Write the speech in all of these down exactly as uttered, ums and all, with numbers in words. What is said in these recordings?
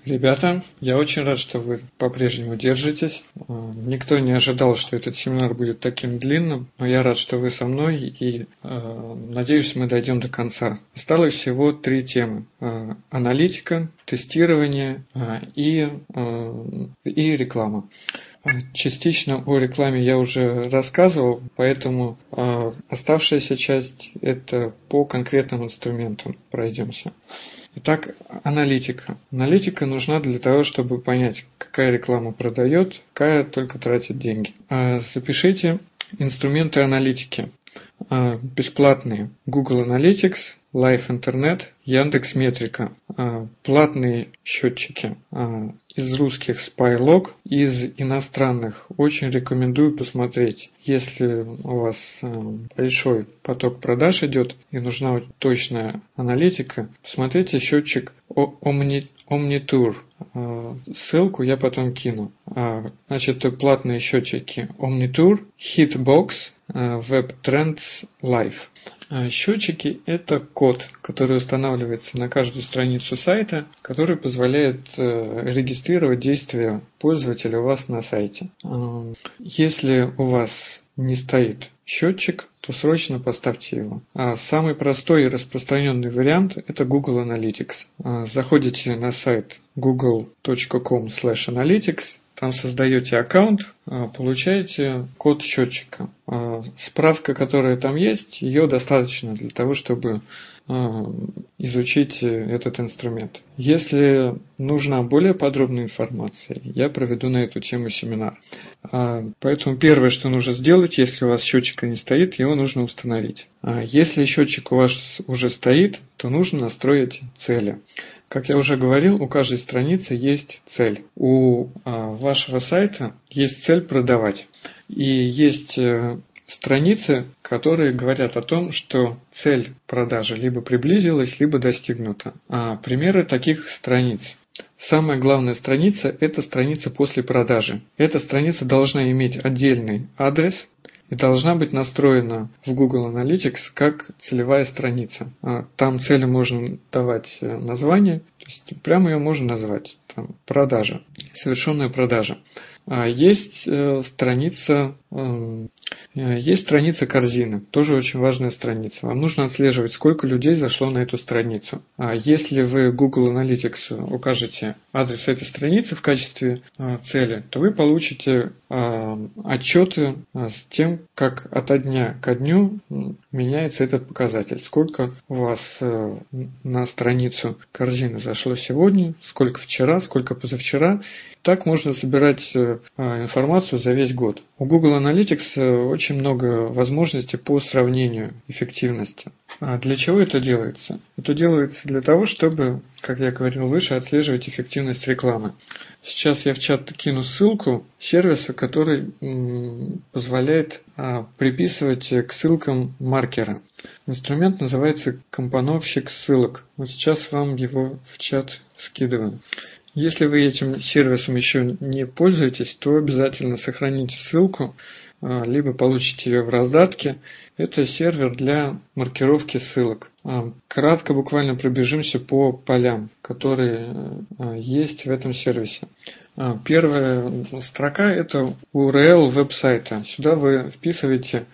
Ребята, я очень рад, что вы по-прежнему держитесь. Никто не ожидал, что этот семинар будет таким длинным, но я рад, что вы со мной, и э, надеюсь, мы дойдем до конца. Осталось всего три темы. Э, аналитика, тестирование э, и, э, и реклама. Частично о рекламе я уже рассказывал, поэтому э, оставшаяся часть – это по конкретным инструментам пройдемся. Итак, аналитика. Аналитика нужна для того, чтобы понять, какая реклама продает, какая только тратит деньги. Запишите инструменты аналитики. Бесплатные: Google Analytics, Live Internet, Яндекс.Метрика. Платные счетчики из русских Spylog, из иностранных очень рекомендую посмотреть. Если у вас большой поток продаж идет и нужна точная аналитика, посмотрите счетчик Omni, Omnitour. Ссылку я потом кину. Значит, платные счетчики Omnitour, Hitbox, WebTrends Live. Счетчики – это код, который устанавливается на каждую страницу сайта, который позволяет регистрировать действия пользователя у вас на сайте. Если у вас не стоит счетчик, то срочно поставьте его. А самый простой и распространенный вариант – это Google Analytics. Заходите на сайт google точка com слэш аналитикс, там создаете аккаунт, получаете код счетчика. Справка, которая там есть, ее достаточно для того, чтобы изучить этот инструмент. Если нужна более подробная информация, я проведу на эту тему семинар. Поэтому первое, что нужно сделать, если у вас счетчика не стоит, его нужно установить. Если счетчик у вас уже стоит, то нужно настроить цели. Как я уже говорил, у каждой страницы есть цель. У вашего сайта есть цель продавать. И есть страницы, которые говорят о том, что цель продажи либо приблизилась, либо достигнута. А примеры таких страниц. Самая главная страница – это страница после продажи. Эта страница должна иметь отдельный адрес и должна быть настроена в Google Analytics как целевая страница. Там цели можно давать название, то есть прямо ее можно назвать. Там, продажа, совершенная продажа. Есть страница, есть страница корзины, тоже очень важная страница. Вам нужно отслеживать, сколько людей зашло на эту страницу. Если вы Google Analytics укажете адрес этой страницы в качестве цели, то вы получите отчеты с тем, как от дня ко дню меняется этот показатель. Сколько у вас на страницу корзины зашло сегодня, сколько вчера, сколько позавчера. Так можно собирать информацию за весь год. У Google Analytics очень много возможностей по сравнению эффективности. А для чего это делается? Это делается для того, чтобы, как я говорил выше, отслеживать эффективность рекламы. Сейчас я в чат кину ссылку сервиса, который позволяет приписывать к ссылкам маркеры. Инструмент называется компоновщик ссылок. Вот сейчас вам его в чат скидываю. Если вы этим сервисом еще не пользуетесь, то обязательно сохраните ссылку, либо получите ее в раздатке. Это сервер для маркировки ссылок. Кратко буквально пробежимся по полям, которые есть в этом сервисе. Первая строка – это ю ар эл веб-сайта. Сюда вы вписываете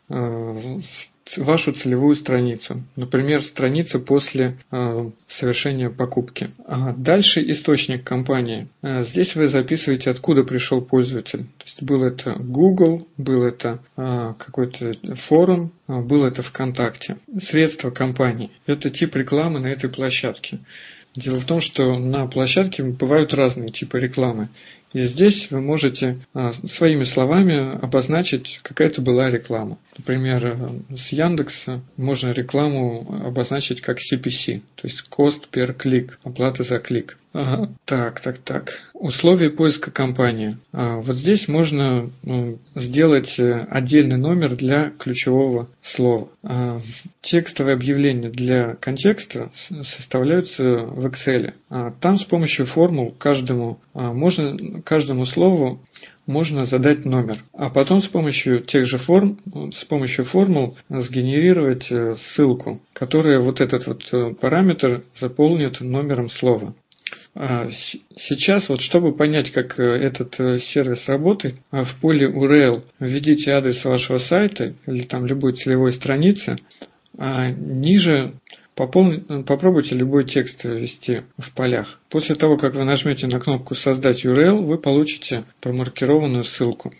вашу целевую страницу, например, страница после э, совершения покупки. А дальше источник компании. А здесь вы записываете, откуда пришел пользователь. То есть был это Google, был это э, какой-то форум, э, был это ВКонтакте. Средства компании. Это тип рекламы на этой площадке. Дело в том, что на площадке бывают разные типы рекламы. И здесь вы можете а, своими словами обозначить, какая это была реклама. Например, с Яндекса можно рекламу обозначить как си пи си, то есть cost per click, оплата за клик. Ага. Так, так, так. Условия поиска компании. А, вот здесь можно ну, сделать отдельный номер для ключевого слова. А, текстовые объявления для контекста составляются в Excel. А, там с помощью формул каждому а, можно каждому слову можно задать номер, а потом с помощью тех же форм, с помощью формул сгенерировать ссылку, которая вот этот вот параметр заполнит номером слова. Сейчас, вот чтобы понять, как этот сервис работает, в поле ю ар эл введите адрес вашего сайта или там любой целевой страницы, а ниже попол- попробуйте любой текст ввести в полях. После того, как вы нажмете на кнопку «Создать ю ар эл», вы получите промаркированную ссылку.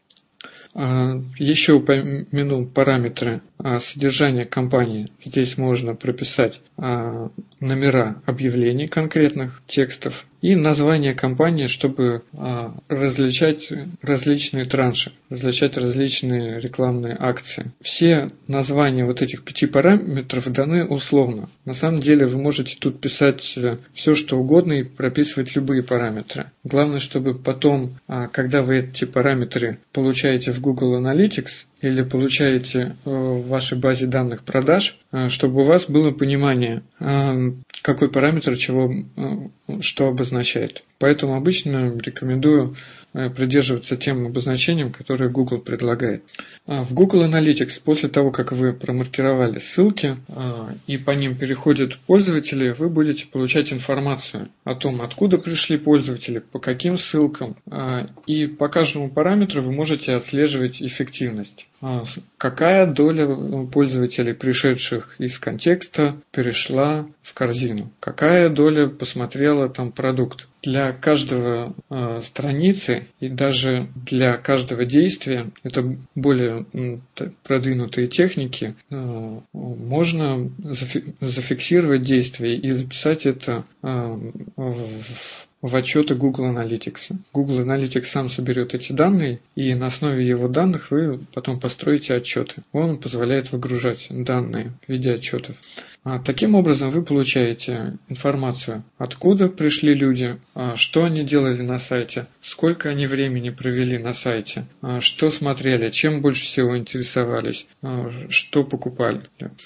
Еще упомянул параметры содержания кампании. Здесь можно прописать номера объявлений конкретных текстов и название кампании, чтобы различать различные транши, различать различные рекламные акции. Все названия вот этих пяти параметров даны условно. На самом деле вы можете тут писать все, что угодно и прописывать любые параметры. Главное, чтобы потом, когда вы эти параметры получаете в Google Analytics или получаете в вашей базе данных продаж, чтобы у вас было понимание, какой параметр чего, что обозначает. Поэтому обычно рекомендую придерживаться тем обозначением, которое Google предлагает. В Google Analytics, после того, как вы промаркировали ссылки и по ним переходят пользователи, вы будете получать информацию о том, откуда пришли пользователи, по каким ссылкам, и по каждому параметру вы можете отслеживать эффективность. Какая доля пользователей, пришедших из контекста, перешла в корзину? Какая доля посмотрела там продукт? Для каждого э, страницы и даже для каждого действия, это более э, продвинутые техники, э, можно зафи- зафиксировать действие и записать это э, в в отчеты Google Analytics. Google Analytics сам соберет эти данные, и на основе его данных вы потом построите отчеты. Он позволяет выгружать данные в виде отчетов. А таким образом вы получаете информацию, откуда пришли люди, что они делали на сайте, сколько они времени провели на сайте, что смотрели, чем больше всего интересовались, что покупали.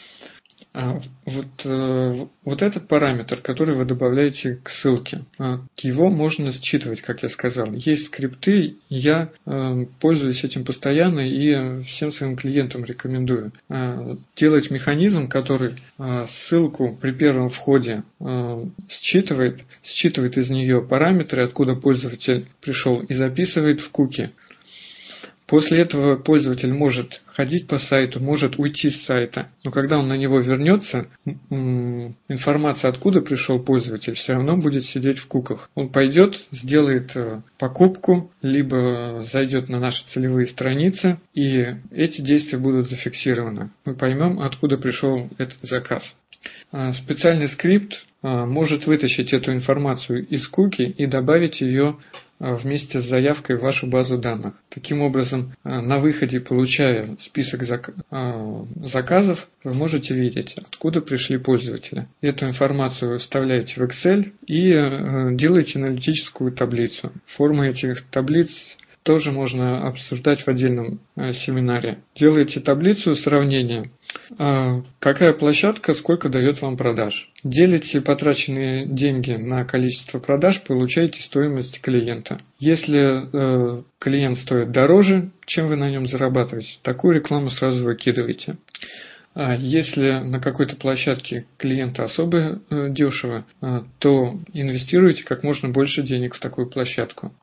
Вот, вот этот параметр, который вы добавляете к ссылке, его можно считывать, как я сказал. Есть скрипты, я пользуюсь этим постоянно и всем своим клиентам рекомендую. Делать механизм, который ссылку при первом входе считывает, считывает из нее параметры, откуда пользователь пришел, и записывает в куки. После этого пользователь может ходить по сайту, может уйти с сайта, но когда он на него вернется, информация, откуда пришел пользователь, все равно будет сидеть в куках. Он пойдет, сделает покупку, либо зайдет на наши целевые страницы, и эти действия будут зафиксированы. Мы поймем, откуда пришел этот заказ. Специальный скрипт может вытащить эту информацию из куки и добавить ее вместе с заявкой в вашу базу данных. Таким образом, на выходе, получая список заказов, вы можете видеть, откуда пришли пользователи. Эту информацию вы вставляете в Excel и делаете аналитическую таблицу. Формы этих таблиц тоже можно обсуждать в отдельном семинаре. Делаете таблицу сравнения. Какая площадка, сколько дает вам продаж. Делите потраченные деньги на количество продаж, получаете стоимость клиента. Если э, клиент стоит дороже, чем вы на нем зарабатываете, такую рекламу сразу выкидываете. А если на какой-то площадке клиента особо э, дешево, э, то инвестируйте как можно больше денег в такую площадку.